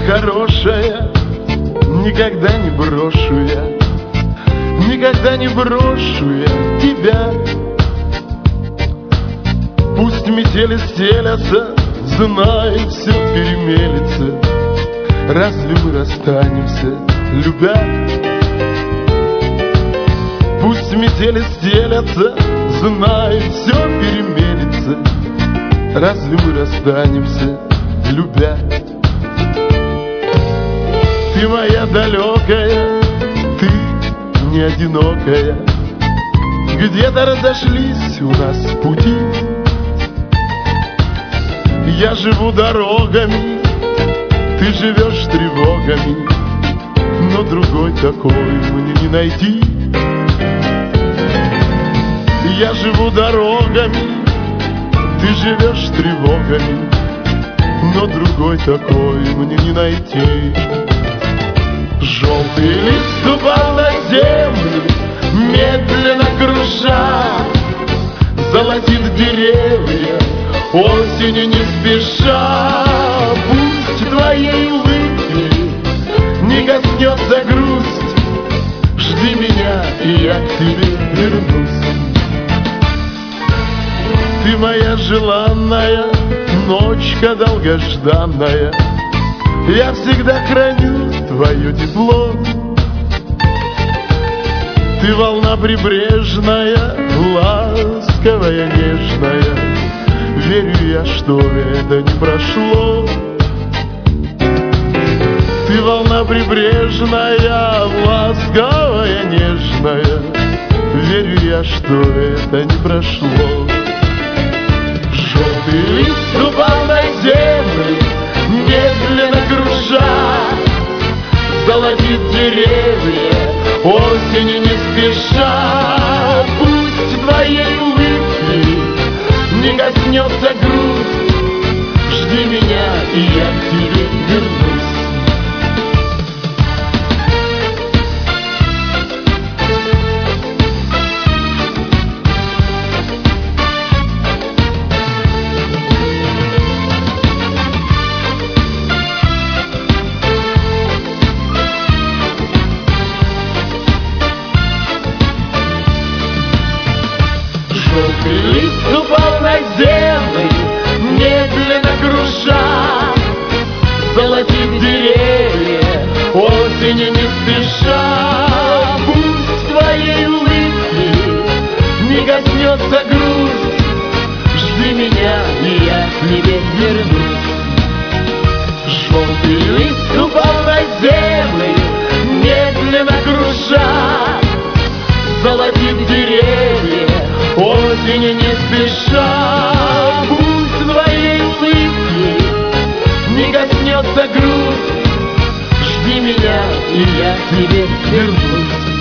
хорошая, никогда не брошу я, никогда не брошу я тебя. Пусть метели стелятся, знай, все перемелется. Разве мы расстанемся, любя? Пусть метели стелятся, знай, все перемелется. Разве мы расстанемся, любя? Ты моя далекая, ты не одинокая. Где-то разошлись у нас пути. Я живу дорогами, ты живешь тревогами, но другой такой мне не найти. Я живу дорогами, ты живешь тревогами, но другой такой мне не найти. Желтый лист упал на землю, медленно круша, золотит деревья осенью не спеша. Пусть твоей улыбки не коснется грусть, жди меня, и я к тебе вернусь. Ты моя желанная, ночка долгожданная, я всегда храню твое тепло. Ты волна прибрежная, ласковая, нежная, верю я, что это не прошло. Ты волна прибрежная, ласковая, нежная, верю я, что это не прошло. Желтый лист упал на землю, медленно круша, золотит деревья осенью не спеша. Пусть твоей улыбки не коснется грусть, жди меня, и я к тебе вернусь. Желтый лист упал на землю, медленно круша, золотит деревья осенью не спеша. Пусть твоей улыбки не коснется грусть, жди меня, и я к тебе вернусь. Желтый лист упал на землю, медленно круша, золотит деревья осенью не спеша. Пусть твоей улыбки не коснется грусть, жди меня, и я к тебе вернусь.